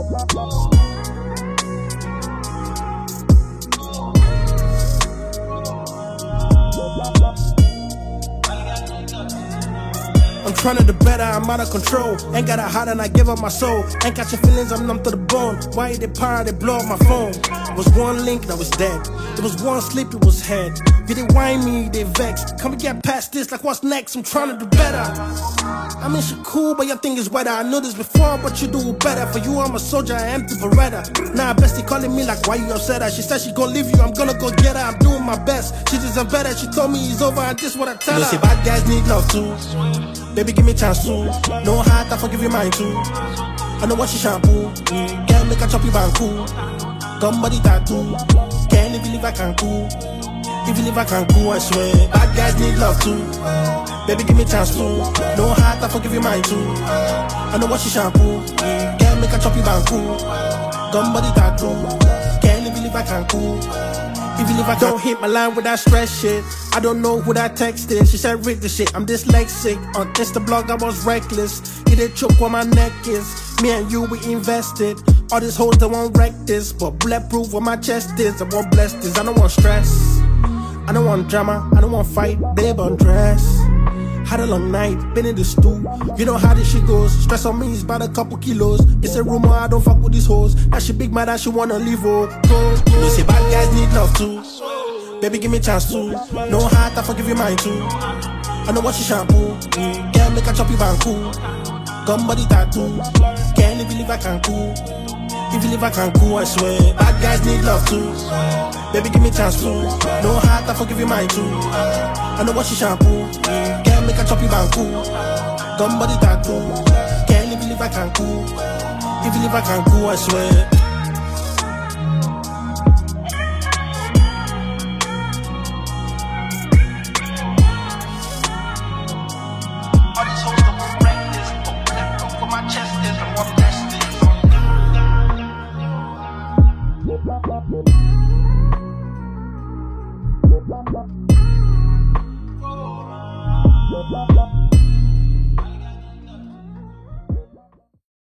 I'm trying to do better, I'm out of control. Ain't got a heart and I give up my soul. Ain't got your feelings, I'm numb to the bone. Why they power, they blow up my phone. It was one link, that was dead. It was one sleep, it was head. You they whine me, they vex. Come and get past this, like what's next? I'm trying to do better. I mean, she cool, but your thing is wetter. I knew this before, but you do better. For you, I'm a soldier, I empty Beretta. Now, bestie calling me like, why you upset her? She said she gon' leave you, I'm gonna go get her. I'm doing my best, she deserve better. She told me it's over, and this what I tell her. Say bad guys need love too. Baby, give me chance too. No heart, I forgive you mine too. I know what she shampoo. Can't make a choppy banku. Gun body tattoo. Can't even if I can cool. Even if I can cool, I swear. Bad guys need love too. Baby, give me chance too. No heart, I forgive you mine too. I know what she shampoo. Can't make a choppy banku. Gun body tattoo. Can't even if I can cool. Even if I don't hit my line with that stress shit. I don't know who that text is. She said read the shit, I'm dyslexic. On Instablog I was reckless. He did choke where my neck is. Me and you, we invested. All these hoes, they won't wreck this. But bulletproof where my chest is. I won't bless this, I don't want stress. I don't want drama, I don't want fight. Babe, undress. Had a long night, been in the stool. You know how this shit goes. Stress on me is about a couple kilos. It's a rumor, I don't fuck with these hoes. That she big mad, that she wanna leave, oh. Go. You say bad guys need love too. Baby, give me chance too. No heart, I forgive you mine too. I know what she shampoo. Can't make a choppy banku. Gun body tattoo. Can't even if I can cool. Even if I can cool, I swear. Bad guys need love too. Baby, give me chance too. No heart, I forgive you mine too. I know what she shampoo. Can't make a choppy banku. Gun body tattoo. Can't even if I can cool. Even if I can cool, I swear. All these hoes that won't reckless. But for my chest is and what best is.